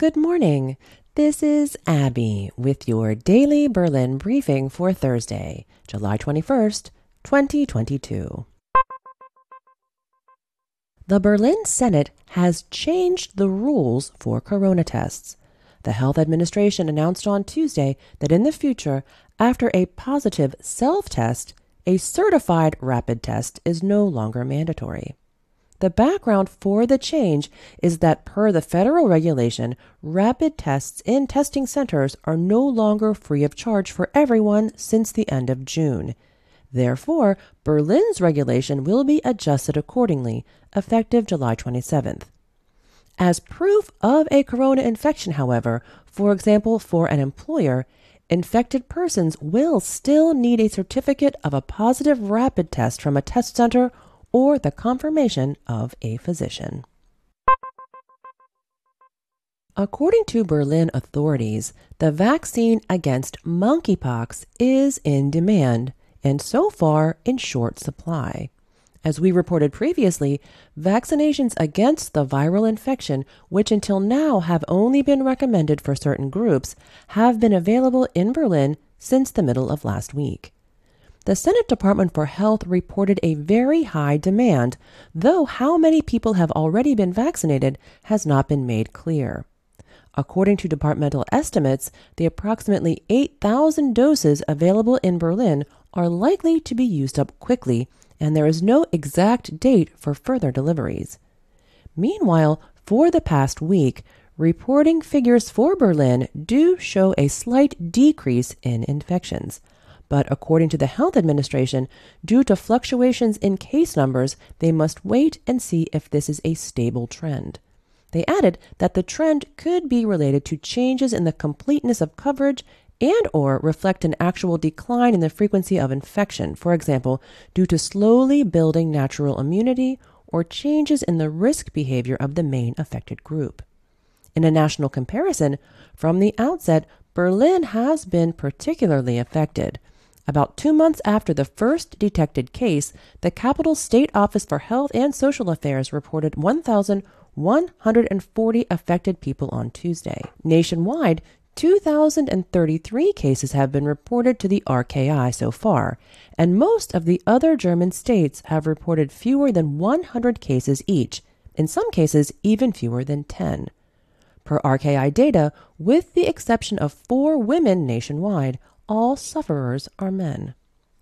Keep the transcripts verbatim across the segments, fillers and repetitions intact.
Good morning. This is Abby with your daily Berlin briefing for Thursday, July twenty-first, twenty twenty-two. The Berlin Senate has changed the rules for corona tests. The health administration announced on Tuesday that in the future, after a positive self-test, a certified rapid test is no longer mandatory. The background for the change is that per the federal regulation, rapid tests in testing centers are no longer free of charge for everyone since the end of June. Therefore, Berlin's regulation will be adjusted accordingly, effective July twenty-seventh. As proof of a corona infection, however, for example, for an employer, infected persons will still need a certificate of a positive rapid test from a test center or the confirmation of a physician. According to Berlin authorities, the vaccine against monkeypox is in demand and so far in short supply. As we reported previously, vaccinations against the viral infection, which until now have only been recommended for certain groups, have been available in Berlin since the middle of last week. The Senate Department for Health reported a very high demand, though how many people have already been vaccinated has not been made clear. According to departmental estimates, the approximately eight thousand doses available in Berlin are likely to be used up quickly, and there is no exact date for further deliveries. Meanwhile, for the past week, reporting figures for Berlin do show a slight decrease in infections. But according to the health administration, due to fluctuations in case numbers, they must wait and see if this is a stable trend. They added that the trend could be related to changes in the completeness of coverage and or reflect an actual decline in the frequency of infection, for example, due to slowly building natural immunity or changes in the risk behavior of the main affected group. In a national comparison, from the outset, Berlin has been particularly affected. About two months after the first detected case, the capital State Office for Health and Social Affairs reported one thousand one hundred forty affected people on Tuesday. Nationwide, two thousand thirty-three cases have been reported to the R K I so far, and most of the other German states have reported fewer than one hundred cases each, in some cases even fewer than ten. Per R K I data, with the exception of four women nationwide, all sufferers are men.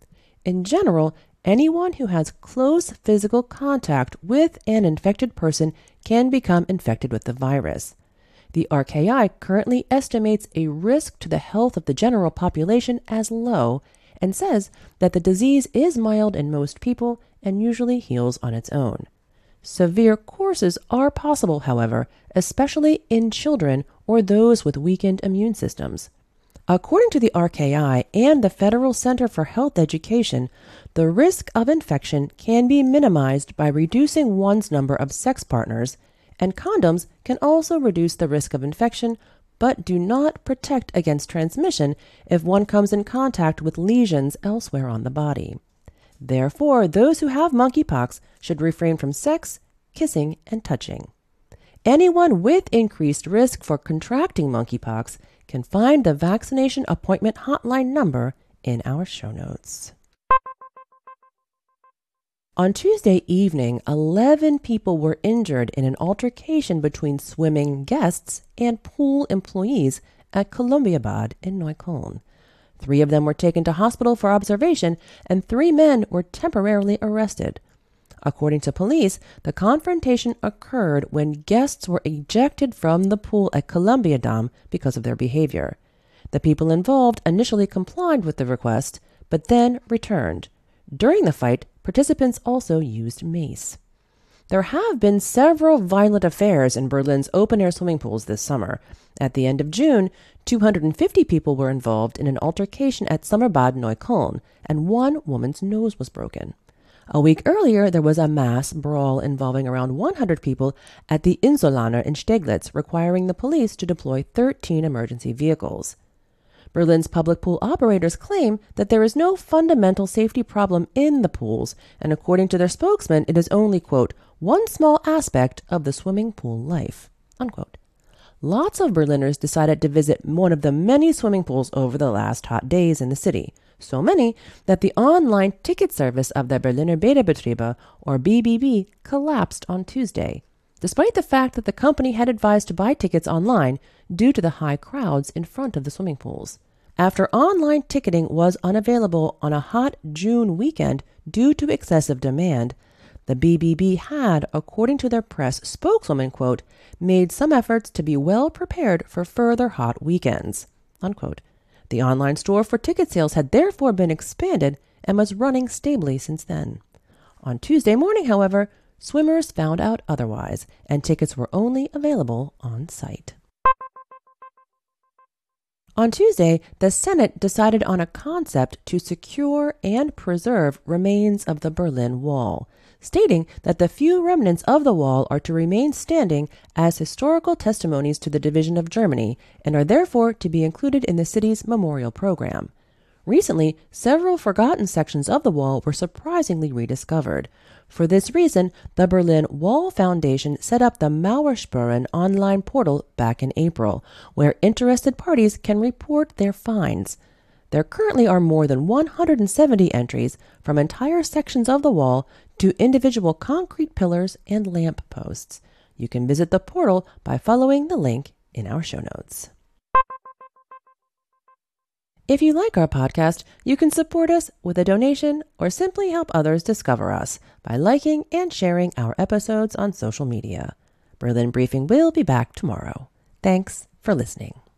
In general, anyone who has close physical contact with an infected person can become infected with the virus. The R K I currently estimates a risk to the health of the general population as low and says that the disease is mild in most people and usually heals on its own. Severe courses are possible, however, especially in children or those with weakened immune systems. According to the R K I and the Federal Center for Health Education, the risk of infection can be minimized by reducing one's number of sex partners, and condoms can also reduce the risk of infection, but do not protect against transmission if one comes in contact with lesions elsewhere on the body. Therefore, those who have monkeypox should refrain from sex, kissing, and touching. Anyone with increased risk for contracting monkeypox can find the vaccination appointment hotline number in our show notes. On Tuesday evening, eleven people were injured in an altercation between swimming guests and pool employees at Columbiabad in Neukölln. Three of them were taken to hospital for observation, and three men were temporarily arrested. According to police, the confrontation occurred when guests were ejected from the pool at Columbiadam because of their behavior. The people involved initially complied with the request, but then returned. During the fight, participants also used mace. There have been several violent affairs in Berlin's open-air swimming pools this summer. At the end of June, two hundred fifty people were involved in an altercation at Sommerbad Neukölln, and one woman's nose was broken. A week earlier, there was a mass brawl involving around one hundred people at the Insulaner in Steglitz, requiring the police to deploy thirteen emergency vehicles. Berlin's public pool operators claim that there is no fundamental safety problem in the pools, and according to their spokesman, it is only, quote, one small aspect of the swimming pool life, unquote. lots of Berliners decided to visit one of the many swimming pools over the last hot days in the city. So many that the online ticket service of the Berliner Badebetriebe, or B B B, collapsed on Tuesday, despite the fact that the company had advised to buy tickets online due to the high crowds in front of the swimming pools. After online ticketing was unavailable on a hot June weekend due to excessive demand, the B B B had, according to their press spokeswoman, quote, made some efforts to be well prepared for further hot weekends, unquote. The online store for ticket sales had therefore been expanded and was running stably since then. On Tuesday morning, however, swimmers found out otherwise, and tickets were only available on site. On Tuesday, the Senate decided on a concept to secure and preserve remains of the Berlin Wall, stating that the few remnants of the wall are to remain standing as historical testimonies to the division of Germany and are therefore to be included in the city's memorial program. Recently, several forgotten sections of the wall were surprisingly rediscovered. For this reason, the Berlin Wall Foundation set up the Mauerspuren online portal back in April, where interested parties can report their finds. There currently are more than one hundred seventy entries from entire sections of the wall to individual concrete pillars and lamp posts. You can visit the portal by following the link in our show notes. If you like our podcast, you can support us with a donation or simply help others discover us by liking and sharing our episodes on social media. Berlin Briefing will be back tomorrow. Thanks for listening.